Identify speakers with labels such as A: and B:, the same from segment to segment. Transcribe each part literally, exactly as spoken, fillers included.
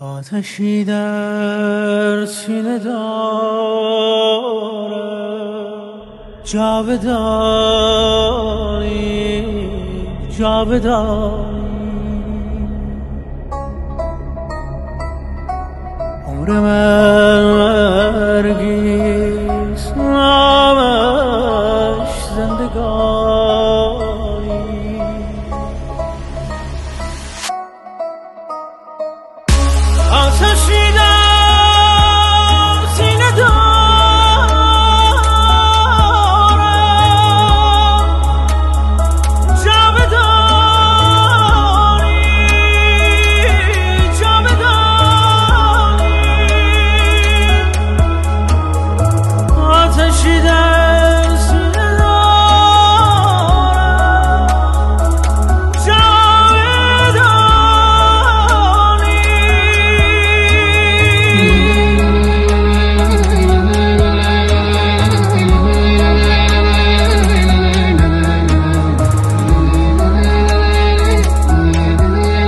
A: آتشی در سینه دارم، جاودانی جاودانی. عمر من مرگیست، نامش زندگانی. آتشی در سینه دارم، جاودانی جاودانی. آتشی در سینه دارم، جاودانی.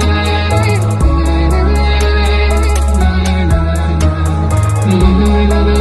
B: La la la